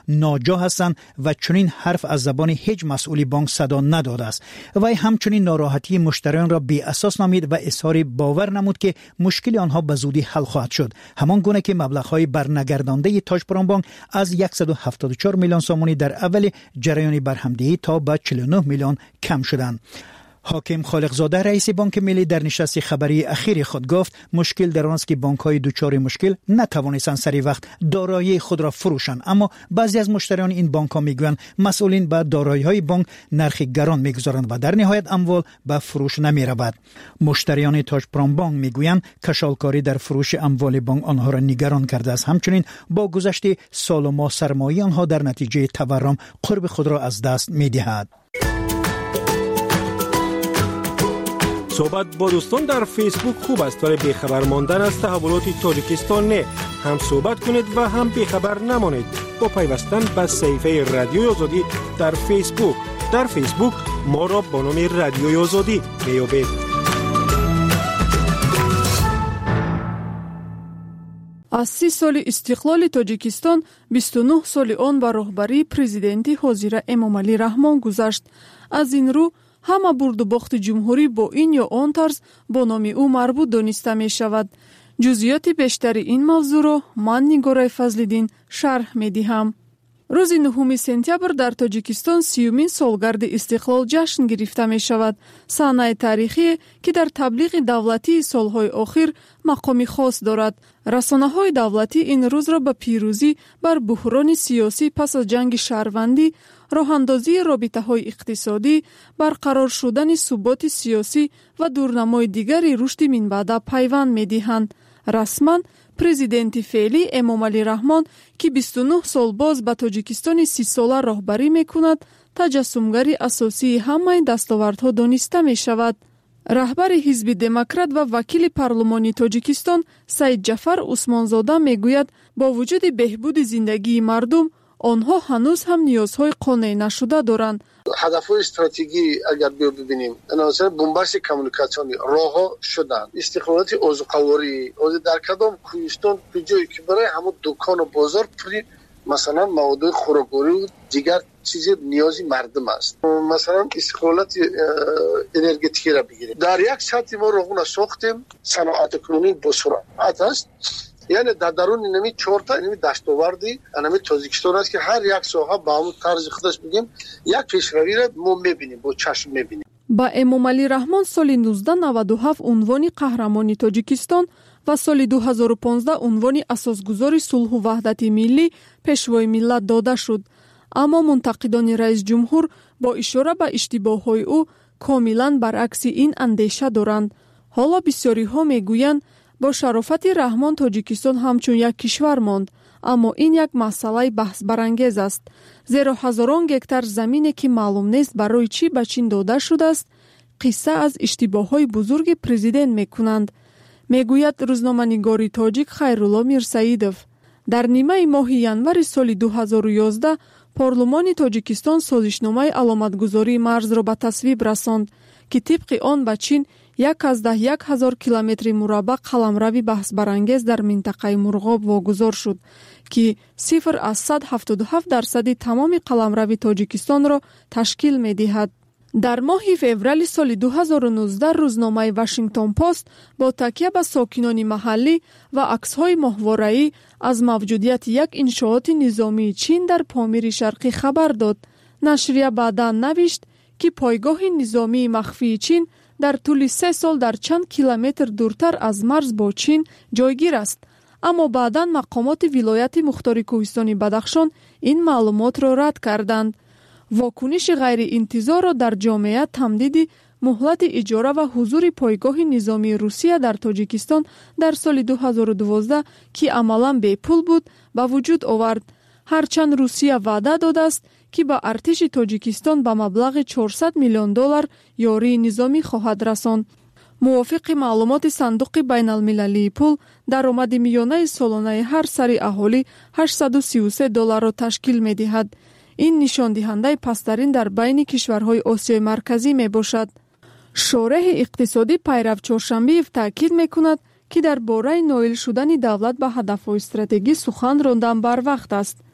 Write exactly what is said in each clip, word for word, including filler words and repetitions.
ناجا هستند و چنین حرف از زبان هیچ مسئولی بانک صدا نداده است. وی همچنین ناراحتی مشتریان را بی اساس نامید و اظهار باور نمود که مشکل آنها به زودی حل خواهد شد، همان گونه که مبلغ‌های برنگردانده تاج پران از صد و هفتاد و چهار میلیون سومانی در اول جریان برهمدهی تا به چهل و نه میلیون کم شدند. حاکم خالقزاده رئیس بانک ملی در نشست خبری اخیر خود گفت مشکل در آن است که بانک‌های دچار مشکل نتوانستند سری وقت دارایی خود را فروشند، اما بعضی از مشتریان این بانک‌ها میگویند مسئولین به دارایی‌های بانک نرخ گران میگذارند و در نهایت اموال به فروش نمی‌رود. مشتریان تاج پران بانک میگویند کشالکاری در فروش اموال بانک آنها را نگران کرده است. همچنین با گذشت سال و ماه سرمایه آنها در نتیجه تورم قرب خود را از دست می‌دهد. صحبت با دوستان در فیسبوک خوب است ولی بیخبر ماندن از تحولات تاجیکستان نه. هم صحبت کنید و هم بیخبر نمانید با پیوستن به صفحه رادیوی آزادی در فیسبوک. در فیسبوک ما را با نام رادیوی آزادی میابید. از سی سال استقلال تاجیکستان بیست و نه سال آن با راهبری پرزیدنتی حاضر امامعلی رحمان گذشت. از این رو همه برد و باخت جمهوری با این یا آن طرز با نام او مربوط دانسته می شود. جزئیات بیشتر این موضوع را من نگارای فضل‌الدین شرح می دهم. روز نهم سپتامبر در تاجیکستان سیومین سالگرد استقلال جشن گرفته می شود. صحنه تاریخی که در تبلیغ دولتی سالهای آخر مقام خاص دارد. رسانه‌های دولتی این روز را به پیروزی بر بحران سیاسی پس از جنگ شهروندی، راه‌اندازی رابطه‌های اقتصادی، برقرار شدن ثبات سیاسی و دورنمای دیگری رشد منبعد پیوند می‌دهند. رسما پرزیدنت فعلی امامعلی رحمان که بیست و نه سال باز به تاجیکستان سی ساله راهبری می‌کند، تجسمگری اساسی همه دستاوردها دانسته می‌شود. رهبر حزب دموکرات و وکیل پارلمانی تاجیکستان سید جعفر عثمانزاده میگوید با وجود بهبود زندگی مردم آنها هنوز هم نیازهای قانع نشده دارند. هدفهای استراتژی اگر ببینیم مثلا بنبست کمیونیکاسیونی راهها شدن، استقلالات اوزقواری از در کدام کوهستان کجایی که برای همه دکان و بازار پری مثلا مواد خوراکوری و دیگر چیزی نیازی مردم است. مثلا استقلالات انرژتیکی را بگیریم، در یک سطح ما راهونه ساختیم، صنعت کنونی با سرعت است. یعنی در درون اینمی چهار تا اینمی دستاوردی اینمی تاجیکستان است که هر یک ساحه با همون طرز خودش بگیم یک پیشروی را ما میبینیم، با چشم میبینیم. با امامعلی رحمان سال نوزده نود و هفت عنوان قهرمانی تاجیکستان و سال دو هزار و پانزده عنوان اساسگذار صلح و وحدت ملی پیشوای ملت داده شد. اما منتقدان رئیس جمهور با اشاره به اشتباه‌های او کاملا برعکس این اندیشه دارند. حالا بسیاری ها میگویند با شرافت رحمان تاجیکستان همچون یک کشور ماند، اما این یک مسئله بحث برانگیز است. زیرا هزاران گکتار زمینی که معلوم نیست برای چی به چین داده شده است، قصه از اشتباه‌های بزرگ پرزیدنت میکنند. میگوید روزنامه‌نگاری تاجیک خیرالله میرسعیدوف. در نیمه ماه ینور سال دو هزار و یازده پارلمان تاجیکستان سازشنامه علامتگذاری مرز را به تصویب رساند که طبق آن به چین یک از ده یک هزار کیلومتر مربع قلمروی بحث برانگیز در منطقه مرغاب واگذار شد که صفر از صد و هفتاد و هفت درصد تمام قلمروی تاجیکستان را تشکیل می دهد. در ماه فوریه سال دو هزار و نوزده روزنامه واشنگتن پست با تکیه به ساکنان محلی و عکس‌های ماهواره‌ای از موجودیت یک انشاءات نظامی چین در پامیر شرقی خبر داد. نشریه بعداً نوشت که پایگاه نظامی مخفی چین در طول سه سال در چند کیلومتر دورتر از مرز با چین جایگیر است. اما بعداً مقامات ولایت مختار کوهستان بدخشان این معلومات را رد کردند. واکنش غیر انتظار را در جامعه تمدید مهلت اجاره و حضور پایگاه نظامی روسیه در تاجیکستان در سال دو هزار و دوازده که عملاً بی پول بود به وجود آورد. هرچند روسیه وعده داده است که با ارتش تاجیکستان به مبلغ چهارصد میلیون دلار یاری نظامی خواهد رساند. موافق معلومات صندوق بین المللی پول درآمد میانه سالانه هر سری اهالی هشتصد و سی و سه دلار را تشکیل می دهد. این نشان دهنده پسترین در بین کشورهای آسیای مرکزی می باشد. شورح اقتصادی پیرو چهارشنبه تاکید می کند که در باره نائل شدن دولت به هدفهای استراتژی سخن راندن بر وقت است.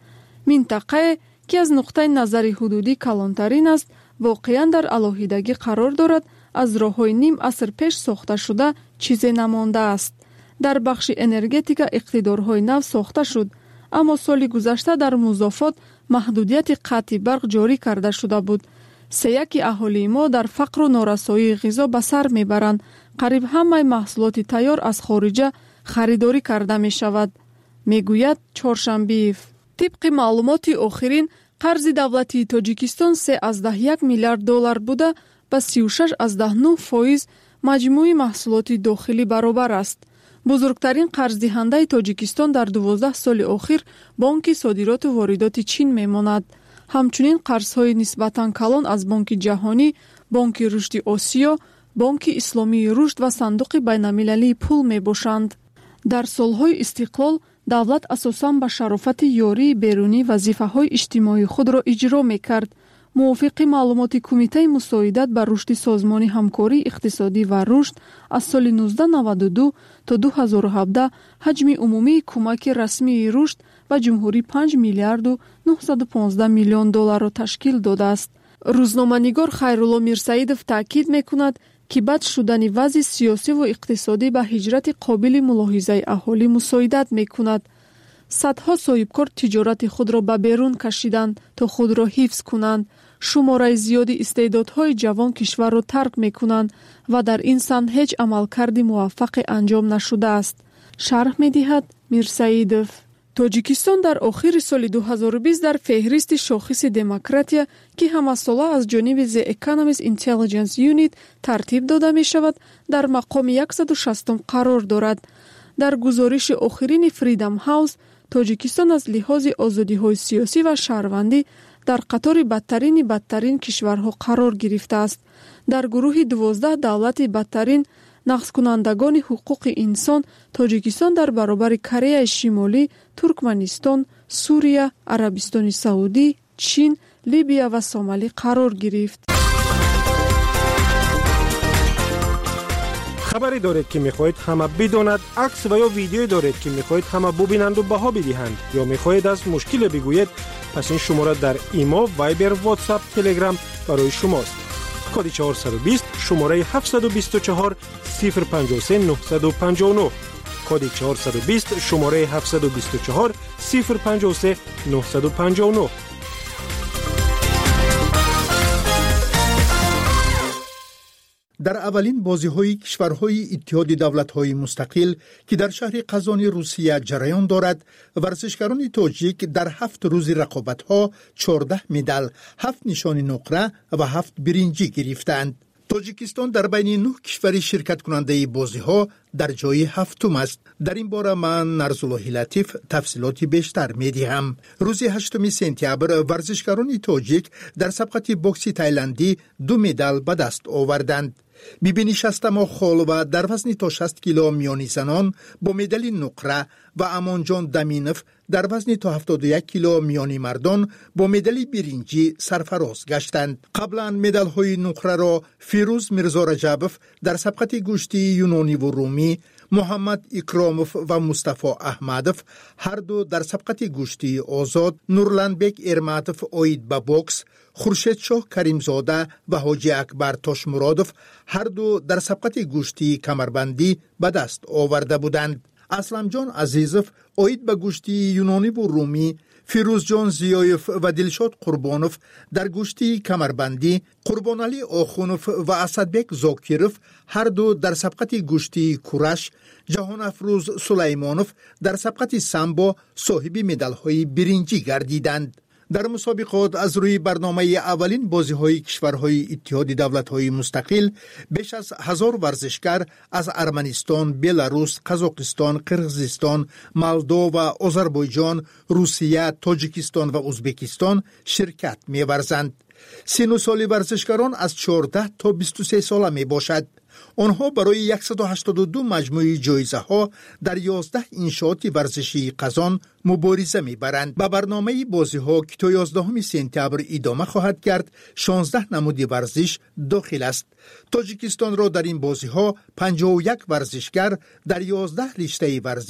منطقه که از نقطه نظر حدودی کلانترین است، واقعاً در علاهیدگی قرار دارد. از راه‌های نیم عصر پیش ساخته شده چیزی نمانده است. در بخش انرژتیک اقتدارهای نو ساخته شد، اما سال گذشته در مضافات محدودیت قطع برق جاری کرده شده بود. سیاکی اهالی ما در فقر و نارسایی غذا به سر میبرند. قریب همه محصولات تیار از خارجه خریداری کرده می شود، میگوید چهارشنبیف. طبق معلومات آخرین قرض دولتی تاجیکستان سه ازده یک میلیارد دلار بوده، با سی و شش ازده نه فایز مجموع محصولات داخلی برابر است. بزرگترین قرض دهنده تاجیکستان در دوازده سال اخیر بانک صادرات و واردات چین میماند. همچنین قرضهای نسبتاً کلان از بانک جهانی، بانک رشد آسیا، بانک اسلامی رشد و صندوق بین‌المللی پول میباشند. در سالهای استقلال دولت اساساً به شرافت یاری بیرونی وظیفه‌های اجتماعی خود را اجرا میکرد. موافق معلومات کمیته مساعدت بر رشد سازمان همکاری اقتصادی و رشد از سال نوزده نود و دو تا دو هزار و هفده حجم عمومی کمک رسمی رشد و جمهوری پنج میلیارد و نهصد و پانزده میلیون دلار را تشکیل داده است. روزنامه‌نگار خیرالله میرسعیدов تاکید میکند که بد شدن وضع سیاسی و اقتصادی به هجرت قابل ملاحظه اهالی مساعدت میکند. صدها صاحبکار تجارت خود را به بیرون کشیدند تا خود را حفظ کنند. شماره زیادی استعدادهای جوان کشور را ترک میکنند و در این سمت هیچ عملکرد موفق انجام نشده است. شرح میدهد میرسعیدov. تاجیکستان در آخر سال دو هزار و بیست در فهرست شاخص دموکراتیا که همساله از جانب The Economist Intelligence Unit ترتیب داده می شود در مقام صد و شصت قرار دارد. در گزارش آخرین فریدم هاوس، تاجیکستان از لحاظ آزادی‌های سیاسی و شهروندی در قطار بدترین بدترین کشورها قرار گرفته است. در گروه دوازده دولت بدترین نقض کنندگان حقوق انسان، تاجیکستان در برابر کره شمالی، ترکمنستان، سوریه، عربستان سعودی، چین، لیبیا و سومالی قرار گرفت. خبری دارید که میخواهید همه بداند، عکس و یا ویدیویی دارید که میخواهید همه ببینند و بها بدهند، یا میخواهید از مشکل بگویید، پس این شماره در ایما، وایبر، واتساپ، تلگرام برای شماست. کد چهارصد و بیست شماره هفتصد و بیست و چهار صفر پنجاه و سه نهصد و پنجاه و نه. کد چهارصد و بیست شماره هفتصد و بیست و چهار صفر پنجاه و سه نهصد و پنجاه و نه. در اولین بازی‌های کشورهای اتحاد دولت‌های مستقل که در شهر قزان روسیه جریان دارد، ورزشکاران تاجیک در هفت روز رقابت‌ها چهارده مدال، هفت نشان نقره و هفت برنجی گرفتند. تاجیکستان در بین نه کشور شرکت کننده بازی‌ها در جای هفتم است. در این باره من نرزالله لطیف تفصیلات بیشتر می‌دهم. روز هشتم سپتامبر ورزشکاران تاجیک در سبقت بوکس تایلندی دو مدال به دست آوردند. بیبینی شستما خالوه در وزن تا شصت کیلو میانی زنان با مدال نقره و امانجان دمینف در وزن تا هفتاد و یک کیلو میانی مردان با مدال برنجی سرفراز گشتند. قبلا مدال های نقره را فیروز میرزا رجبوف در سبقت گوشتی یونانی و رومی، محمد اکراموف و مصطفی احمدوف هر دو در سبقت گوشتی آزاد، نورلندبک ارماتوف اوید با بوکس، خورشید شاه کریمزاده و حاجی اکبر تاشمرادوف هر دو در سبقت گوشتی کمربندی به دست آورده بودند. اسلم جان عزیزوف اوید به گوشتی یونانی و رومی، فیروز جان زیایف و دلشاد قربانوف در گوشتی کمربندی، قربان علی آخونوف و اسدبک زاکیروف هر دو در سبقت گوشتی کورش، جهان افروز سلیمانوف در سبقت سامبو صاحب مدال های برنجی گردیدند. در مسابقات از روی برنامه اولین بازی‌های کشورهای اتحاد دولت‌های مستقل بیش از هزار ورزشکار از ارمنستان، بلاروس، قزاقستان، قرغیزستان، مولدو و آذربایجان، روسیه، تاجیکستان و ازبکستان شرکت می‌ورزند. سن و سال ورزشکاران از چهارده تا بیست و سه ساله میباشد. آنها برای صد و هشتاد و دو مجموعه جایزه ها در یازده انشاءات ورزشی قزان مبارزه میبرند. به برنامه بازی ها که تا یازدهم سپتامبر ادامه خواهد کرد، شانزده نمود ورزش داخل است. تاجیکستان را در این بازی ها پنجاه و یک ورزشکار در یازده رشته ورزش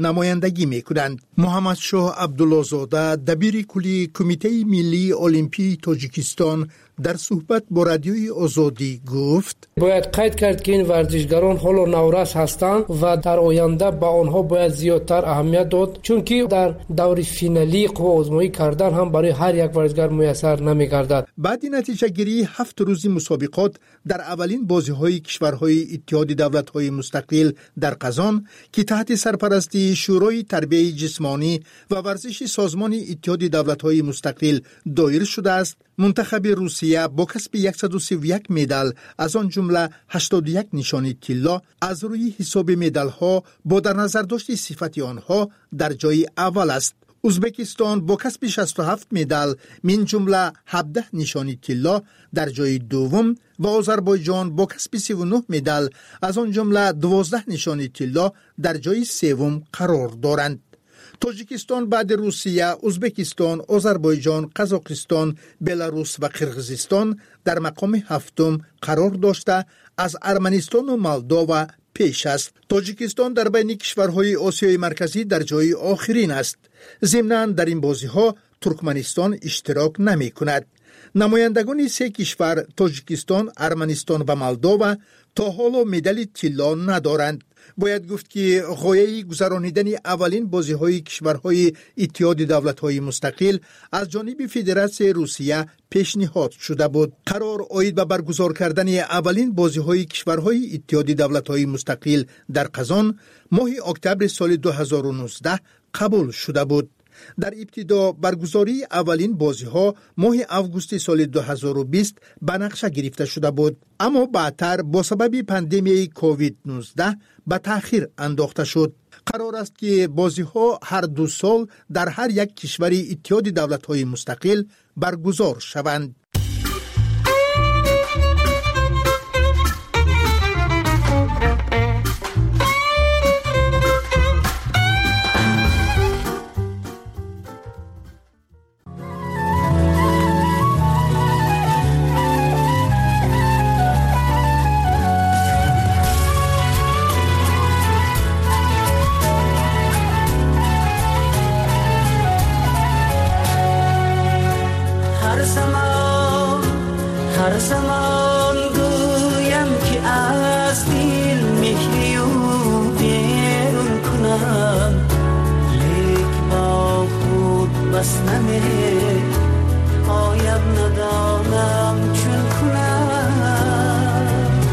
نمایندگی می‌کنند. محمد شاه عبدالله زاده دبیر کلی کمیته ملی المپی تاجیکستان در صحبت با رادیوی آزادی گفت باید قید کرد که این ورزشگران حالا نورس هستند و در آینده با آنها باید زیادتر اهمیت داد، چون که در دور فینالی قوه آزمایی کردن هم برای هر یک ورزشگر میسر نمی‌گردد. بعد نتیجه گیری هفت روزی مسابقات در اولین بازی‌های کشورهای اتحاد دولت‌های مستقل در قزان که تحت سرپرستی شورای تربیت جسمانی و ورزش سازمان اتحاد دولت‌های مستقل دایر شده است، منتخب روسیه با کسب صد و سی و یک مدال از آن جمله هشتاد و یک نشانی طلا از روی حساب مدال‌ها با در نظر داشت صفت آنها در جای اول است. ازبکستان با کسب شصت و هفت مدال من جمله هفده نشانی طلا در جای دوم و آذربایجان با کسب سی و نه مدال از آن جمله دوازده نشانی طلا در جای سوم قرار دارند. تاجیکستان بعد روسیه، ازبکستان، آذربایجان، قزاقستان، بلاروس و قرقیزستان در مقام هفتم قرار داشته از ارمنستان و مولداوا پیش است. تاجیکستان در بین کشورهای آسیای مرکزی در جای آخرین است. ضمناً در این بازی‌ها ترکمنستان اشتراک نمی کند. نمایندگان سه کشور تاجیکستان، ارمنستان و مولداوا تا حالا مدال طلا ندارند. باید گفت که غایه گذرانیدن اولین بازی‌های کشورهای اتحاد دولت‌های مستقل از جانب فدراسیون روسیه پیشنهاد شده بود. قرار آید به برگزار کردن اولین بازی‌های کشورهای اتحاد دولت‌های مستقل در قزان ماه اکتبر سال دو هزار و نوزده قبول شده بود. در ابتدا برگزاری اولین بازی‌ها ماه آگوست سال دو هزار و بیست به نقشه گرفته شده بود، اما بعدتر با سبب پاندمی کووید نوزده به تأخیر انداخته شد. قرار است که بازی‌ها هر دو سال در هر یک کشور اتحاد دولت‌های مستقل برگزار شوند. هر زمان گویم که از دل مهری و بیرون کنم، لیک با خود بس نمیره آیم ندانم چون کنم.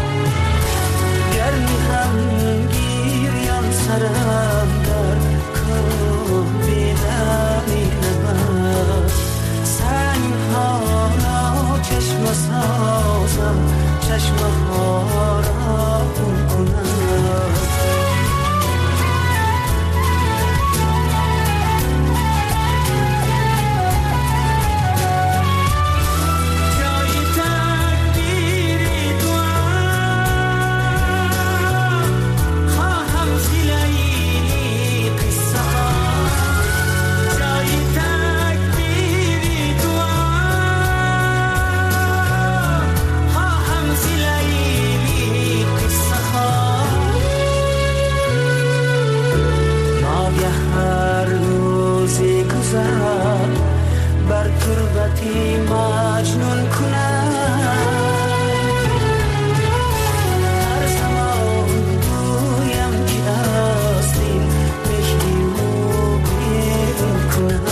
گر میخم گیریم سرم در کن بیدمی نمد، سنگ ها چشم سازم چشم ها را خون کنم. جای تقدیری دوام خواهم زیلی قصه ها. جای تقدیری دوام بر تربتی مجنون کنم. هر زمان گویم که از دل مهری و بیرون کنم.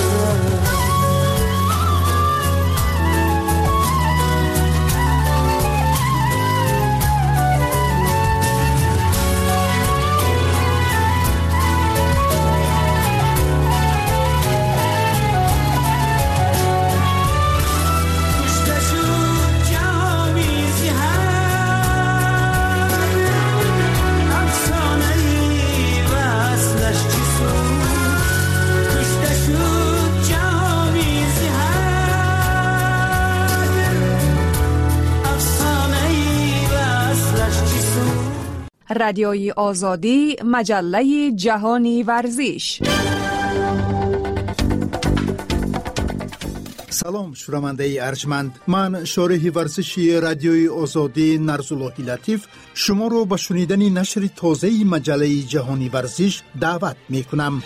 رادیوی آزادی، مجله جهانی ورزش. سلام شنونده ارجمند، من شارح ورزشی رادیوی آزادی نرزاللهی لطیف شما رو به شنیدن نشر تازه مجله جهانی ورزش دعوت می کنم.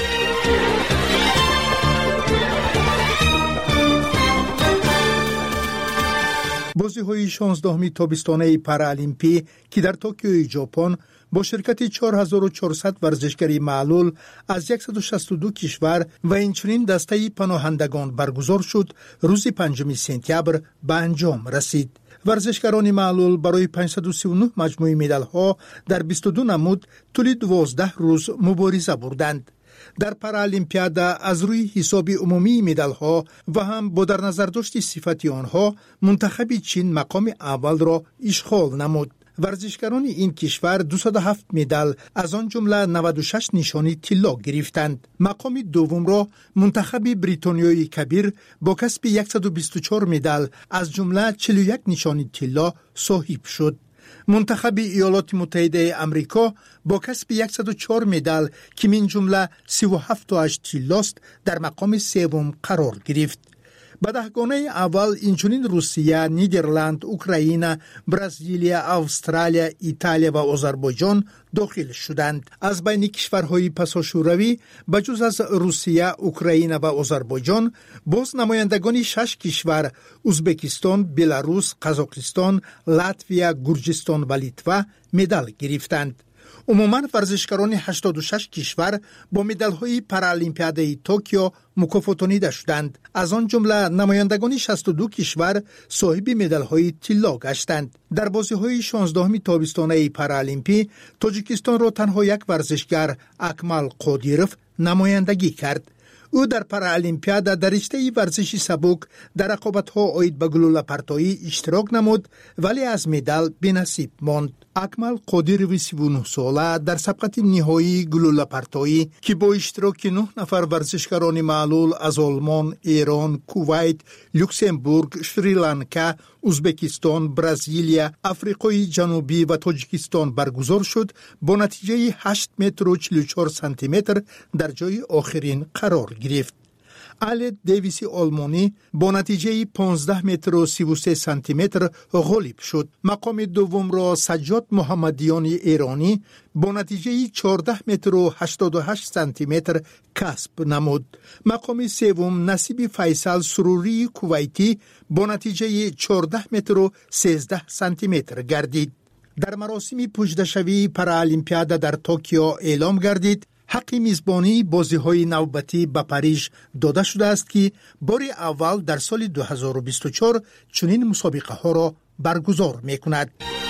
بازی‌های شانزدهمی تابستانه پارالمپی که در توکیو ژاپن با شرکت چهار هزار و چهارصد ورزشکاری معلول از صد و شصت و دو کشور و اینچنین دسته پناهندگان برگزار شد، روز پنجم سپتامبر به انجام رسید. ورزشکاران معلول برای پانصد و سی و نه مجموعه مدال‌ها در بیست و دو نمود طول دوازده روز مبارزه بردند. در پارالمپیاد از روی حساب عمومی مدال‌ها و هم با در نظر داشت صفت آنها منتخب چین مقام اول را اشغال نمود. ورزشکاران این کشور دویست و هفت مدال از آن جمله نود و شش نشانی طلا گرفتند. مقام دوم را منتخب بریتانیای کبیر با کسب صد و بیست و چهار مدال از جمله چهل و یک نشانی طلا صاحب شد. منتخب ایالات متحده آمریکا با کسب صد و چهار مدال که من جمله سی و هفت و هشت طلاست در مقام سوم قرار گرفت. به دهگانه اول اینچنین روسیه، نیدرلند، اوکراین، برزیلیا، استرالیا، ایتالیا و آذربایجان داخل شدند. از بین کشورهای پساشوروی بجز از روسیه، اوکراین و آذربایجان باز نمایندگان شش کشور ازبکستان، بلاروس، قزاقستان، لاتویا، گرجستان و لیتوا مدال گرفتند. عموما ورزشکاران هشتاد و شش کشور با مدال‌های پارالمپیاد توکیو مکافاتانیده شدند. از آن جمله نمایندگان شصت و دو کشور صاحب مدال‌های طلا گشتند. در بازی‌های شانزدهمی تابستانه پارالمپی تاجیکستان را تنها یک ورزشکار اکمل قادیروف نمایندگی کرد. او در پارالمپیاد در رشته ورزش سبک در رقابت‌ها عاید به گلوله پرتایی اشتراک نمود ولی از مدال بی‌نصیب ماند. اکمل قادیروف سی و نه ساله در سبقت نهایی گلوله پرتایی که با اشتراک نه نفر ورزشکاران معلول از آلمان، ایران، کویت، لوکزامبورگ، شریلانکا، ازبکستان، برزیلیا، آفریقای جنوبی و تاجیکستان برگزار شد، با نتیجه هشت متر و چهل و چهار سانتی متر در جای آخرین قرار گرفت. آلت دیویس آلمانی با نتیجه پانزده متر و سی و سه سانتی متر غالب شد. مقام دوم را سجاد محمدیان ایرانی با نتیجه چهارده متر و هشتاد و هشت سانتی متر کسب نمود. مقام سوم نصیب فیصل سروری کویتی با نتیجه چهارده متر و سیزده سانتی متر گردید. در مراسم پشتشوی پارالمپیاد در توکیو اعلام گردید حق میزبانی بازی‌های نوبتی به پاریژ داده شده است که بار اول در سال دو هزار و بیست و چهار چنین مسابقه ها را برگزار می‌کند.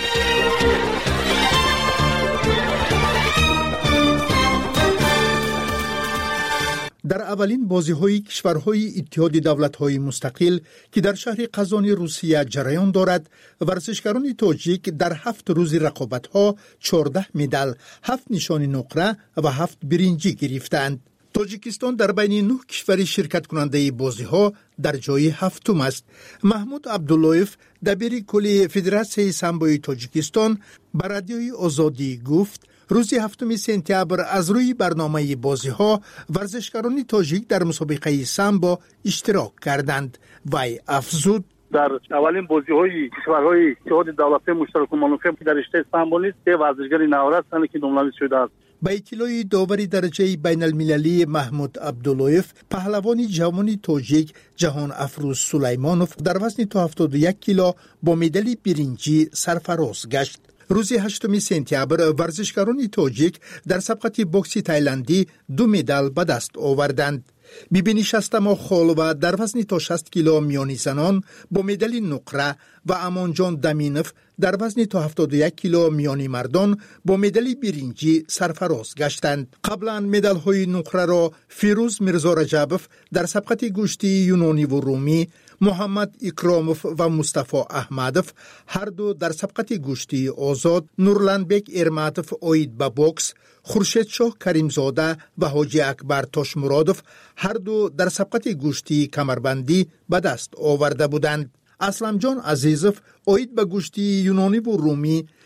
در اولین بازی‌های کشورهای اتحاد دولت‌های مستقل که در شهر قزان روسیه جریان دارد، ورزشکاران تاجیک در هفت روز رقابت‌ها چهارده مدال، هفت نشان نقره و هفت برنجی گرفتند. تاجیکستان در بین نه کشور شرکت کننده بازی‌ها در جای هفتم است. محمود عبداللهیف دبیر کل فدراسیون سامبوی تاجیکستان به رادیوی آزادی گفت روز هفتم سپتامبر از روی برنامه بازی‌ها ورزشکاران تاجیک در مسابقه سامبو اشتراک کردند. وی افزود در اولین بازی‌های کشورهای اتحاد دولت‌های مشترک منافع در رشته سامبو نیز سه ورزشکار نوره هستند که نامزد شده است. با اطلاع داوری درجه بین المللی محمود عبداللهیف، پهلوان جوان تاجیک جهان افروز سلیمانوف در وزن تا هفتاد و یک کیلو با مدال برنجی سرفراز گشت. روز هشتم سپتامبر ورزشکاران تاجیک در سبقت بوکس تایلندی دو مدال به دست آوردند. بیبی نشستم خالوه در وزن تا شصت کیلو میانی زنان با مدال نقره و امانجان دمینف در وزن تا هفتاد و یک کیلو میانی مردان با مدال برنجی سرفراز گشتند. قبلا مدال های نقره را فیروز میرزا رجبوف در سبقت گوشتی یونانی و رومی، محمد اکراموف و مصطفی احمدوف هر دو در سبقت گوشتی آزاد، نورلندبک ارماتوف عاید به بوکس، خورشید شاه کریمزاده و حاجی اکبر تاشمرادوف هر دو در سبقت گوشتی کمربندی به دست آورده بودند. اسلم جان عزیزوف عاید به گوشتی یونانی و رومی،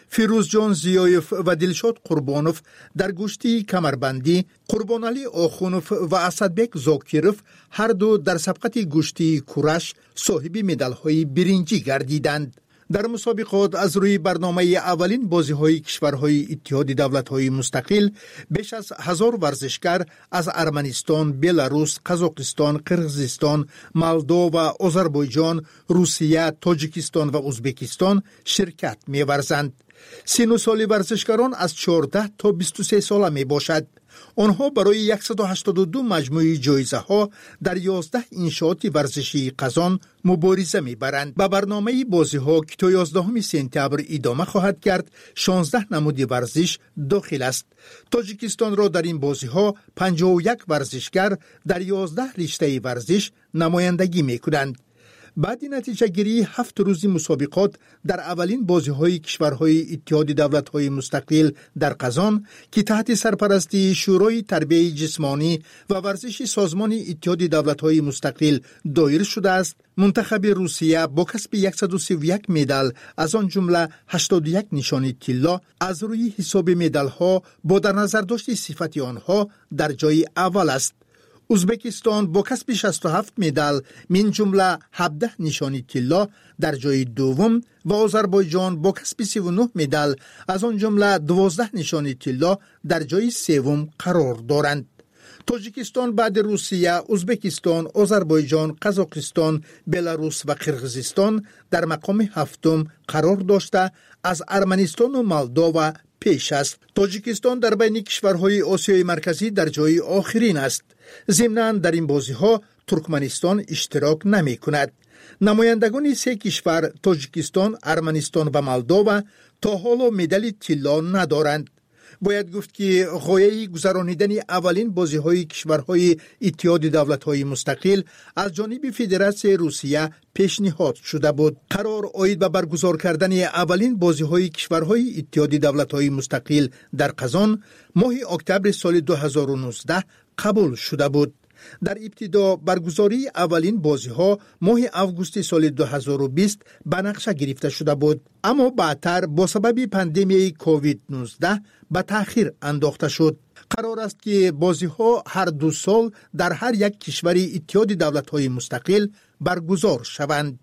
فیروزجان زیایف و دلشاد قربانوف در گشتی کمربندی، قربانعلی آخونوف و اسدبک زاکیروف هر دو در سبقت گشتی کورش صاحب مدال‌های برنجی گردیدند. در مسابقات از روی برنامه اولین بازی‌های کشورهای اتحاد دولت‌های مستقل بیش از هزار ورزشکار از ارمنستان، بلاروس، قزاقستان، قرغیزستان، مولدو و آذربایجان، روسیه، تاجیکستان و ازبکستان شرکت می‌ورزند. سن و سال ورزشکاران از چهارده تا بیست و سه ساله می باشد. آنها برای صد و هشتاد و دو مجموعه جایزه ها در یازده انشاءات ورزشی قزان مبارزه می برند. به برنامه بازی ها که تا یازدهم سپتامبر ادامه خواهد کرد، شانزده نمود ورزش داخل است. تاجیکستان را در این بازی ها پنجاه و یک ورزشکار در یازده رشته ورزش نمایندگی می کنند. بعد نتیجه گیری هفت روزی مسابقات در اولین بازی های کشورهای اتحاد دولت های مستقل در قزان که تحت سرپرستی شورای تربیت جسمانی و ورزش سازمان اتحاد دولت های مستقل دایر شده است، منتخب روسیه با کسب صد و سی و یک مدال از آن جمله هشتاد و یک نشانی طلا از روی حساب مدال ها با در نظر داشت صفت آنها در جای اول است. ازبکستان با کسب شصت و هفت مدال من جمله هفده نشانی طلا در جای دوم و آذربایجان با کسب سی و نه مدال از آن جمله دوازده نشانی طلا در جای سوم قرار دارند. تاجیکستان بعد روسیه، ازبکستان، آذربایجان، قزاقستان، بلاروس و قرغیزستان در مقام هفتم قرار داشته از ارمنستان و مولدو پیش است. تاجیکستان در بین کشورهای آسیای مرکزی در جای آخرین است. ضمناً در این بازی ها ترکمنستان اشتراک نمی کند. نمایندگان سه کشور تاجیکستان، ارمنستان و مولدو تا حالا مدال طلا ندارند. باید گفت که غایه گذرانیدن اولین بازی های کشورهای اتحاد دولت های مستقل از جانب فدراسیون روسیه پیشنهاد شده بود. قرار آید به برگزار کردن اولین بازی های کشورهای اتحاد دولت های مستقل در قزان ماه اکتبر سال دو هزار و نوزده قبول شده بود. در ابتدا برگزاری اولین بازی ها ماه آگوست سال دو هزار و بیست به نقشه گرفته شده بود، اما بعدتر با سبب پاندمی کووید نوزده به تأخیر انداخته شد. قرار است که بازی ها هر دو سال در هر یک کشور اتحاد دولت های مستقل برگزار شوند.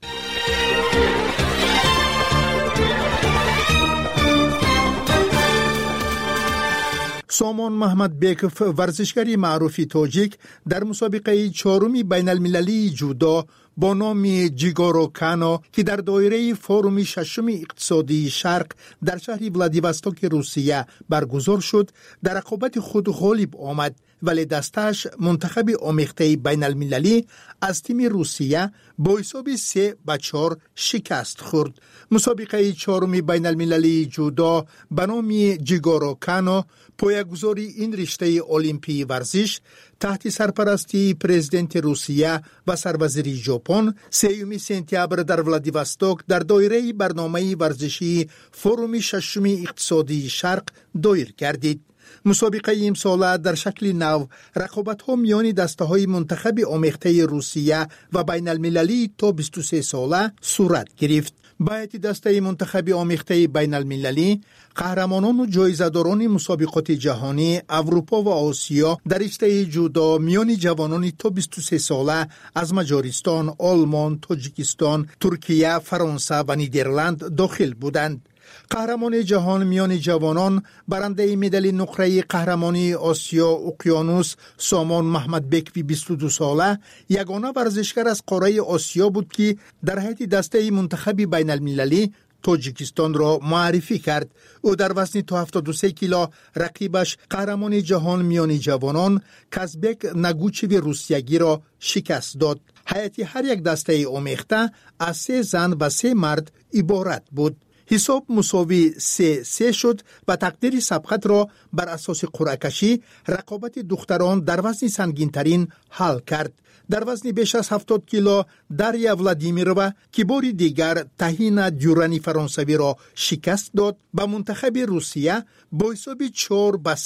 سامان محمد بیکوف ورزشکاری معروف تاجیک در مسابقه چهارمی بین المللی جودو با نام جیگارو کانو که در دایره فوروم ششم اقتصادی شرق در شهر ولادیواستوک روسیه برگزار شد، در رقابت خود غالب آمد، ولی دستش منتخب آمیخته بین المللی از تیم روسیه با حساب سه به چهار شکست خورد. مسابقه چهارمی بین المللی جودو به نام جیگارو کانو پایه‌گذاری این رشته المپی ورزش تحت سرپرستی پرزیدنت روسیه و سروزیر ژاپن سوم سپتامبر در ولادیواستوک در دایره برنامه ورزشی فوروم ششم اقتصادی شرق دایر گردید. مسابقه امساله در شکل نو رقابت‌ها میان دسته‌های منتخب آمیخته روسیه و بین المللی تا بیست و سه ساله صورت گرفت. باید دسته منتخب آمیخته بین المللی قهرمانان و جایزه‌داران مسابقات جهانی اروپا و آسیا در رشته جودو میان جوانان تا بیست و سه ساله از مجارستان، آلمان، تاجیکستان، ترکیه، فرانسه و نیدرلند داخل بودند. قهرمان جهان میان جوانان برنده مدال نقره قهرمانی آسیا اقیانوس سامان محمد بیکوی بیست و دو ساله یگانه ورزشکار از قاره آسیا بود که در حیط دسته منتخب بین المللی تاجیکستان را معرفی کرد. او در وزن تا هفتاد و سه کیلو رقیبش قهرمان جهان میان جوانان کازبک نگوچیو روسیگی را شکست داد. هیئت هر یک دسته آمیخته از سه زن و سه مرد عبارت بود. حساب مساوی سه سه شد و تقدیر سبقت را بر اساس قرعه کشی رقابت دختران در وزن سنگین‌ترین حل کرد. در وزن بیش از هفتاد کیلو داریا ولادیمیرووا که بار دیگر تهینا دیورانی فرانسوی را شکست داد، به منتخب روسیه با حساب چهار به سه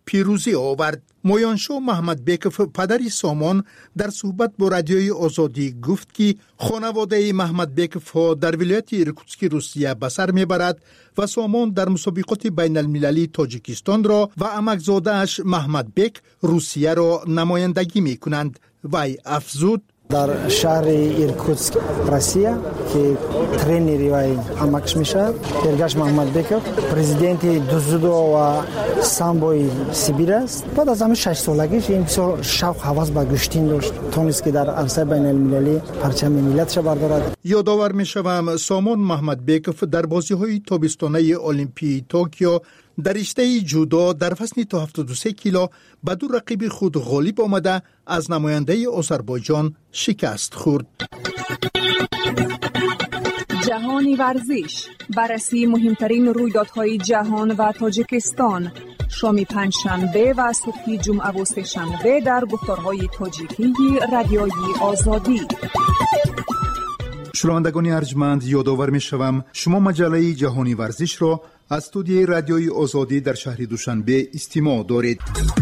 پیروزی آورد. مویانشو محمد بیکف پدر سامان در صحبت با رادیوی آزادی گفت که خانواده محمد بیکف ها در ولایت ایرکوتسک روسیه به سر میبرد و سامان در مسابقات بین المللی تاجیکستان را و عمکزاده‌اش محمد بیک روسیه را نمایندگی می کنند. وی افزود در شهر ایرکوتسک روسیه که ترینری وی عمکش میشه ارگاش محمد بیکف پرزیدنت دوزودو و سامبوی سیبیر است. بعد از همه شش سالگیش این بسیار شوق حواس به گشتین داشت، تونست که در عرصه بین المللی پرچم ملتش بردارد. یادآور میشوم سامان محمد بیکف در بازی های تابستانه المپی توکیو در رشته جودو در وزن تا هفتاد و سه کیلو به دو رقیب خود غالب آمده از نماینده آذربایجان شکست خورد. جهانی ورزش، بررسی مهمترین رویدادهای جهان و تاجیکستان، شام پنجشنبه و صبح جمعه و سه‌شنبه در گفتارهای تاجیکی رادیوی آزادی. شنوندگان ارجمند، یادآور می‌شوم شما مجله جهانی ورزش را از استودیوی رادیوی آزادی در شهر دوشنبه استماع دارید.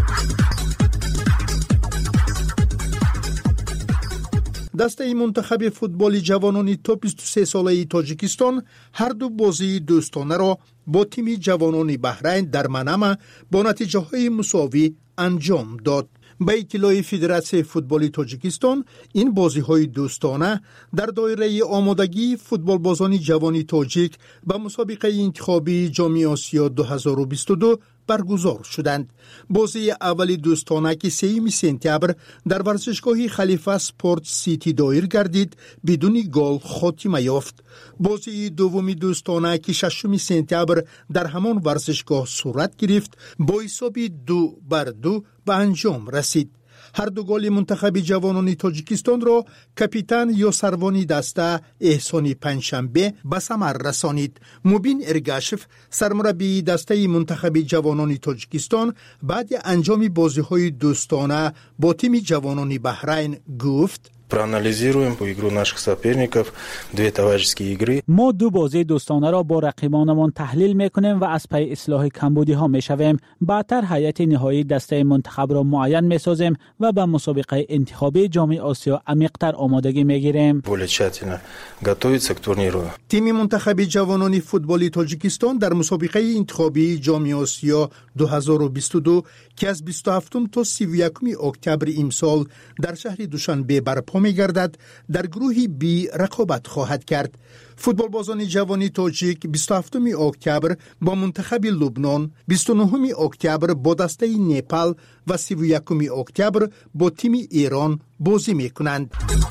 دسته منتخب فوتبال جوانان تا بیست و سه ساله تاجیکستان هر دو بازی دوستانه را با تیم جوانان بحرین در منامه با نتیجه های مساوی انجام داد. به اطلاع فدراسیون فوتبال تاجیکستان این بازی های دوستانه در دایره آمادگی فوتبال بازان جوانی تاجیک به مسابقه انتخابی جام آسیا دو هزار و بیست و دو برگزار شدند. بازی اولی دوستانه که سوم سپتامبر در ورزشگاه خلیفه اسپورت سیتی دایر گردید بدون گل خاتمه یافت. بازی دومی دوستانه که ششم سپتامبر در همان ورزشگاه صورت گرفت با حساب دو بر دو به انجام رسید. هر دو گل منتخب جوانان تاجیکستان را کاپیتان یا سروانی دسته احسانی پنجشنبه به ثمر رسانید. مبین ارگاشف سرمربی دسته منتخب جوانان تاجیکستان بعد انجام بازی‌های دوستانه با تیم جوانان بحرین گفت: проанализируем по игру наших соперников, две товарищеские игры. ما دو بازی دوستانه را با رقیبانمان تحلیل میکنیم و از پی اصلاح کمبودی ها میشویم. بعدتر هیئت نهایی دسته منتخب را معین میسازیم و به مسابقه انتخابی جام آسیا عمیق‌تر آمادگی میگیریم. более тщательно готовиться к турниру. تیم منتخب جوانان فوتبال تاجیکستان در مسابقه انتخابی جام آسیا دو هزار و بیست و دو که از بیست و هفتم تا سی و یکم اکتبر امسال در شهر دوشنبه برپا می‌گردد در گروه بی رقابت خواهد کرد. فوتبال بازان جوانی تاجیک بیست و هفتم اکتبر با منتخب لبنان، بیست و نهم اکتبر با دسته نپال و سی و یکم اکتبر با تیم ایران بازی می‌کنند.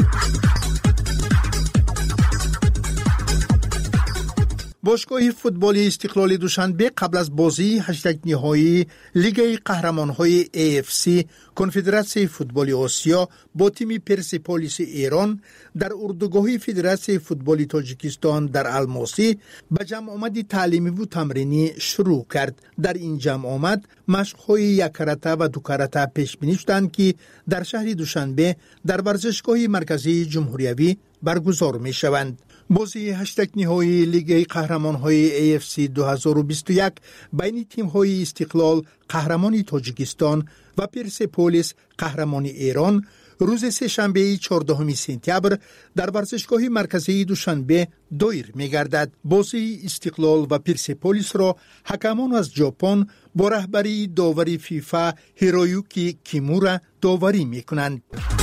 باشگاه فوتبال استقلال دوشنبه قبل از بازی هشتگ نهایی لیگ قهرمان‌های ای اف سی کنفدراسیون فوتبال آسیا با تیم پرسپولیس ایران در اردوگاه فدراسیون فوتبال تاجیکستان در الماسی به جمع آمد تعلیمی و تمرینی شروع کرد. در این جمع آمد مشق‌های یک کرته و دو کرته پیش بینی شدند که در شهر دوشنبه در ورزشگاه مرکزی جمهوریوی برگزار می‌شوند. بازی هشتگ نهایی لیگ قهرمان‌های ای اف سی دو هزار و بیست و یک بین تیم‌های استقلال قهرمان تاجیکستان و پرسپولیس قهرمان ایران روز سه‌شنبه چهاردهم سپتامبر در ورزشگاه مرکزی دوشنبه دایر می‌گردد. بازی استقلال و پرسپولیس را حکمان از ژاپن با رهبری داور فیفا هیرویوکی کیمورا داوری می‌کنند.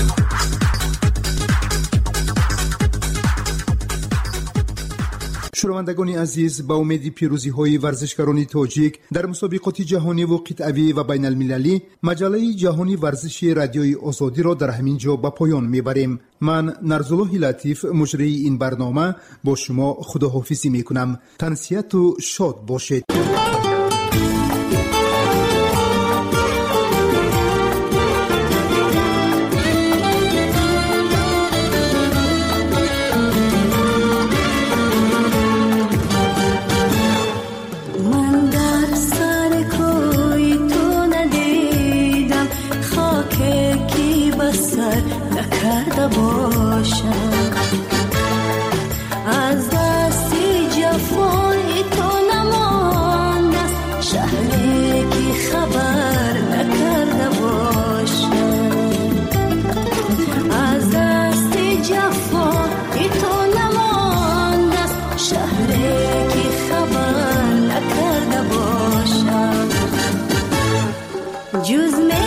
شنوندگان عزیز، با امید پیروزی های ورزشکاران تاجیک در مسابقات جهانی و قطعی و بین المللی مجله جهانی ورزشی رادیوی آزادی را در همین جا به پایان میبریم. من نرزالله لطیف مجری این برنامه با شما خداحافظی میکنم. تنسیت و شاد باشید. باشم از دستی جفای تو نماندم، جز